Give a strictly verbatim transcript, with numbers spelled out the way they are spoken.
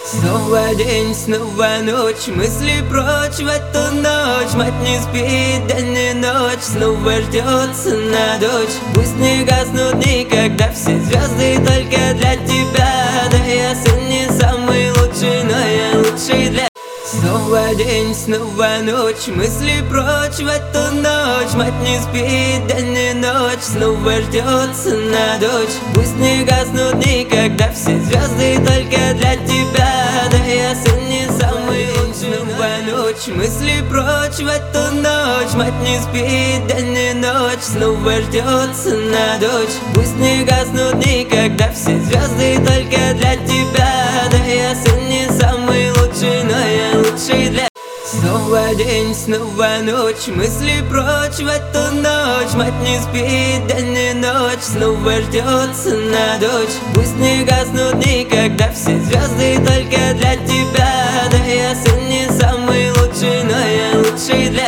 Снова день, снова ночь, мысли прочь в эту ночь. Мать не спит день и ночь, снова ждется на дочь. Пусть не гаснут никогда все звезды только для тебя. Да я сын не самый лучший, но я лучший для... Снова день, снова ночь, мысли прочь в эту ночь. Мать не спит день и ночь, снова ждется на дочь. Пусть не гаснут никогда все звезды только для тебя. Да я сын не самый лучший, снова ночь, мысли прочь в эту ночь. Мать не спит день и ночь, снова ждется на дочь. Пусть не гаснут никогда все звезды только для тебя. Да я сын не самый лучший, но я лучший для... Снова день, снова ночь, мысли прочь в эту ночь. Мать не спит день и ночь, снова ждется на дочь. Пусть не гаснут никогда все звезды только для тебя.